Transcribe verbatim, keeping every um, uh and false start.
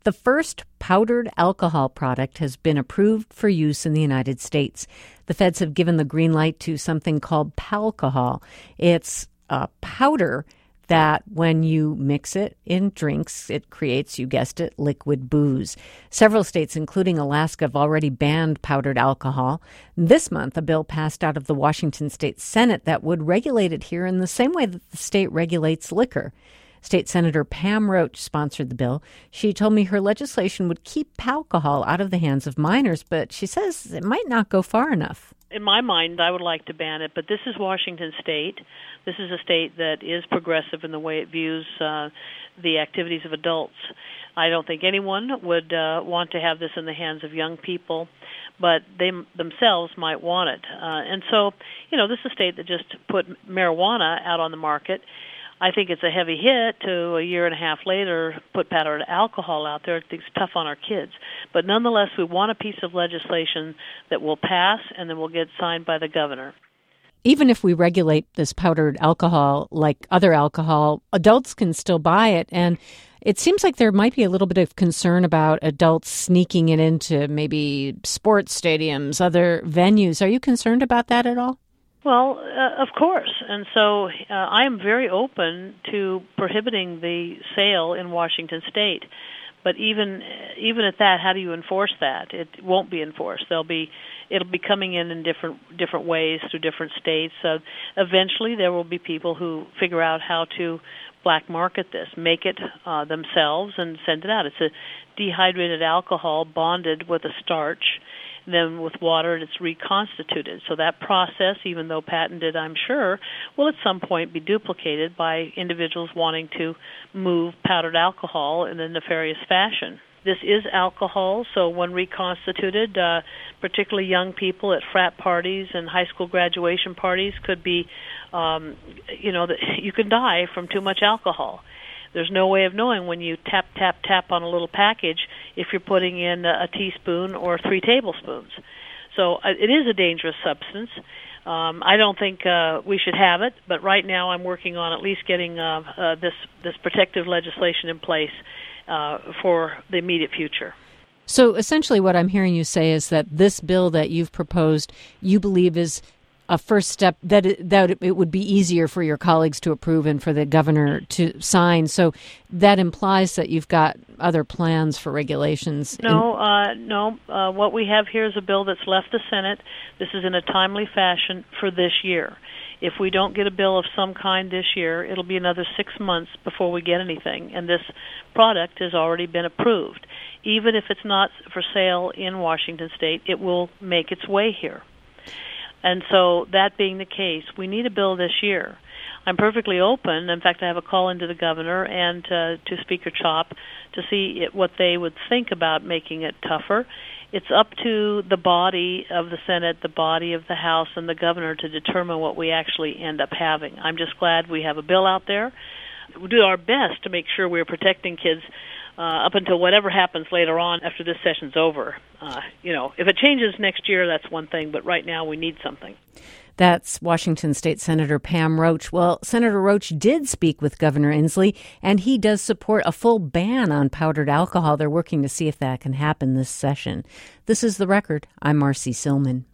The first powdered alcohol product has been approved for use in the United States. The feds have given the green light to something called Palcohol. It's a powder that when you mix it in drinks, it creates, you guessed it, liquid booze. Several states, including Alaska, have already banned powdered alcohol. This month, a bill passed out of the Washington State Senate that would regulate it here in the same way that the state regulates liquor. State Senator Pam Roach sponsored the bill. She told me her legislation would keep alcohol out of the hands of minors, but she says it might not go far enough. In my mind, I would like to ban it, but this is Washington State. This is a state that is progressive in the way it views uh, the activities of adults. I don't think anyone would uh, want to have this in the hands of young people, but they themselves might want it. Uh, and so, you know, this is a state that just put marijuana out on the market. I think it's a heavy hit to a year and a half later put powdered alcohol out there. It's tough on our kids. But nonetheless, we want a piece of legislation that will pass and then will get signed by the governor. Even if we regulate this powdered alcohol like other alcohol, adults can still buy it. And it seems like there might be a little bit of concern about adults sneaking it into maybe sports stadiums, other venues. Are you concerned about that at all? Well, uh, of course. And so uh, I am very open to prohibiting the sale in Washington State. But even even at that, how do you enforce that? It won't be enforced. There'll be it'll be coming in in different different ways through different states. So eventually there will be people who figure out how to black market this, make it uh, themselves and send it out. It's a dehydrated alcohol bonded with a starch. Then with water, it's reconstituted. So that process, even though patented, I'm sure, will at some point be duplicated by individuals wanting to move powdered alcohol in a nefarious fashion. This is alcohol, so when reconstituted, uh, particularly young people at frat parties and high school graduation parties could be, um, you know, you can die from too much alcohol. There's no way of knowing when you tap, tap, tap on a little package if you're putting in a teaspoon or three tablespoons. So uh, it is a dangerous substance. Um, I don't think uh, we should have it, but right now I'm working on at least getting uh, uh, this, this protective legislation in place uh, for the immediate future. So essentially what I'm hearing you say is that this bill that you've proposed, you believe is a first step, that it, that it would be easier for your colleagues to approve and for the governor to sign. So that implies that you've got other plans for regulations. No, uh, no. Uh, what we have here is a bill that's left the Senate. This is in a timely fashion for this year. If we don't get a bill of some kind this year, it'll be another six months before we get anything. And this product has already been approved. Even if it's not for sale in Washington State, it will make its way here. And so that being the case, we need a bill this year. I'm perfectly open. In fact, I have a call into the governor and uh, to Speaker Chop to see it, what they would think about making it tougher. It's up to the body of the Senate, the body of the House, and the governor to determine what we actually end up having. I'm just glad we have a bill out there. We'll do our best to make sure we're protecting kids Uh, up until whatever happens later on after this session's over. Uh, you know, if it changes next year, that's one thing, but right now we need something. That's Washington State Senator Pam Roach. Well, Senator Roach did speak with Governor Inslee, and he does support a full ban on powdered alcohol. They're working to see if that can happen this session. This is The Record. I'm Marcy Silman.